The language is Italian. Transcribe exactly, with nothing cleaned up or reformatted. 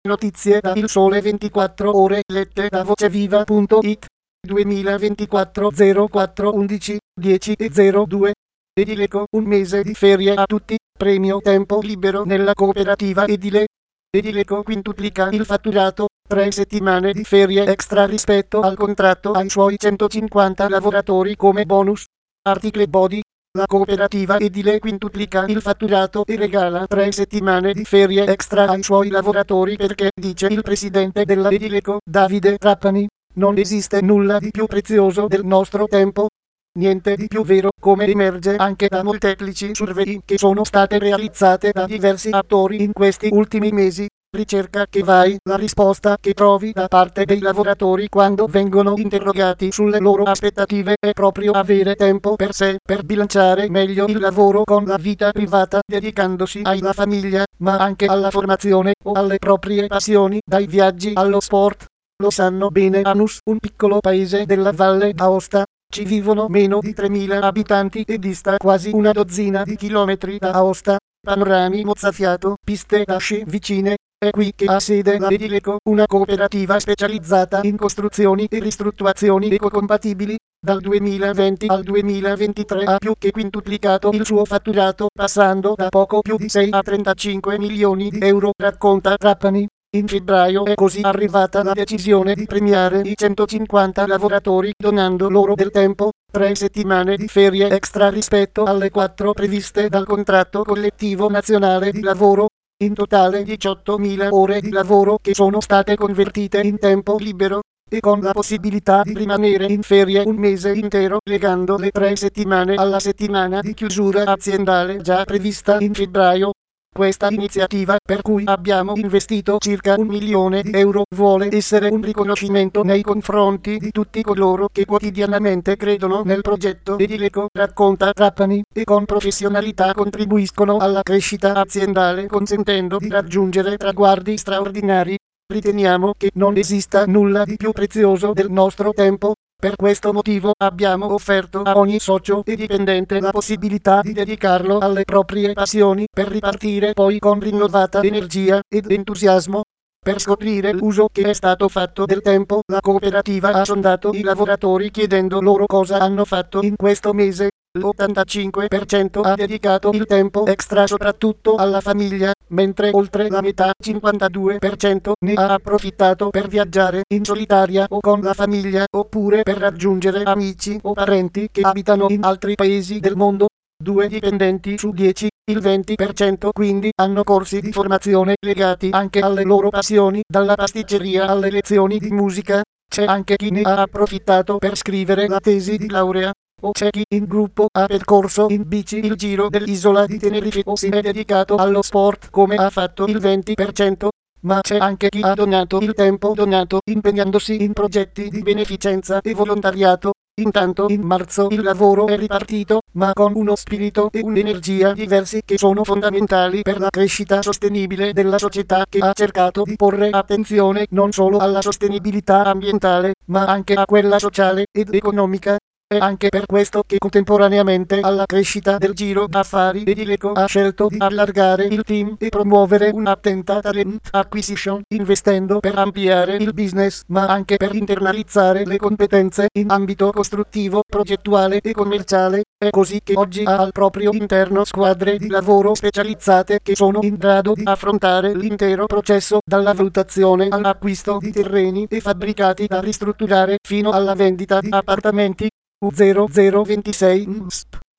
Notizie da Il Sole ventiquattro Ore lette da voceviva punto it duemilaventiquattro zero quattro undici dieci e zero due. Edileco un mese di ferie a tutti, premio tempo libero nella cooperativa edile. Edileco quintuplica il fatturato, tre settimane di ferie extra rispetto al contratto ai suoi centocinquanta lavoratori come bonus. Article Body. La cooperativa edile quintuplica il fatturato e regala tre settimane di ferie extra ai suoi lavoratori perché, dice il presidente della Edileco, Davide Trapani, non esiste nulla di più prezioso del nostro tempo. Niente di più vero, come emerge anche da molteplici survey che sono state realizzate da diversi attori in questi ultimi mesi. Ricerca che vai, la risposta che trovi da parte dei lavoratori quando vengono interrogati sulle loro aspettative è proprio avere tempo per sé, per bilanciare meglio il lavoro con la vita privata, dedicandosi alla famiglia, ma anche alla formazione o alle proprie passioni, dai viaggi allo sport. Lo sanno bene Anus, un piccolo paese della Valle d'Aosta. Ci vivono meno di tremila abitanti e dista quasi una dozzina di chilometri da Aosta. Panorami mozzafiato, piste da sci vicine. È qui che ha sede la Edileco, una cooperativa specializzata in costruzioni e ristrutturazioni ecocompatibili. Dal duemilaventi al duemilaventitré ha più che quintuplicato il suo fatturato, passando da poco più di sei a trentacinque milioni di euro, racconta Trapani. In febbraio è così arrivata la decisione di premiare i centocinquanta lavoratori donando loro del tempo, tre settimane di ferie extra rispetto alle quattro previste dal contratto collettivo nazionale di lavoro. In totale diciottomila ore di lavoro che sono state convertite in tempo libero, e con la possibilità di rimanere in ferie un mese intero, legando le tre settimane alla settimana di chiusura aziendale già prevista in febbraio. Questa iniziativa, per cui abbiamo investito circa un milione di euro, vuole essere un riconoscimento nei confronti di tutti coloro che quotidianamente credono nel progetto Edileco, racconta Trapani, e con professionalità contribuiscono alla crescita aziendale consentendo di raggiungere traguardi straordinari. Riteniamo che non esista nulla di più prezioso del nostro tempo. Per questo motivo abbiamo offerto a ogni socio e dipendente la possibilità di dedicarlo alle proprie passioni per ripartire poi con rinnovata energia ed entusiasmo. Per scoprire l'uso che è stato fatto del tempo, la cooperativa ha sondato i lavoratori chiedendo loro cosa hanno fatto in questo mese. L'ottantacinque per cento ha dedicato il tempo extra soprattutto alla famiglia, mentre oltre la metà, cinquantadue per cento, ne ha approfittato per viaggiare in solitaria o con la famiglia, oppure per raggiungere amici o parenti che abitano in altri paesi del mondo. Due dipendenti su dieci, il venti per cento quindi, hanno corsi di formazione legati anche alle loro passioni, dalla pasticceria alle lezioni di musica. C'è anche chi ne ha approfittato per scrivere la tesi di laurea. O c'è chi in gruppo ha percorso in bici il giro dell'isola di Tenerife o si è dedicato allo sport come ha fatto il venti per cento. Ma c'è anche chi ha donato il tempo donato impegnandosi in progetti di beneficenza e volontariato. Intanto in marzo il lavoro è ripartito, ma con uno spirito e un'energia diversi che sono fondamentali per la crescita sostenibile della società, che ha cercato di porre attenzione non solo alla sostenibilità ambientale, ma anche a quella sociale ed economica. È anche per questo che contemporaneamente alla crescita del giro d'affari Edileco ha scelto di allargare il team e promuovere un'attenta talent acquisition, investendo per ampliare il business ma anche per internalizzare le competenze in ambito costruttivo, progettuale e commerciale. È così che oggi ha al proprio interno squadre di lavoro specializzate che sono in grado di affrontare l'intero processo, dalla valutazione all'acquisto di terreni e fabbricati da ristrutturare fino alla vendita di appartamenti. U zero zero ventisei M S P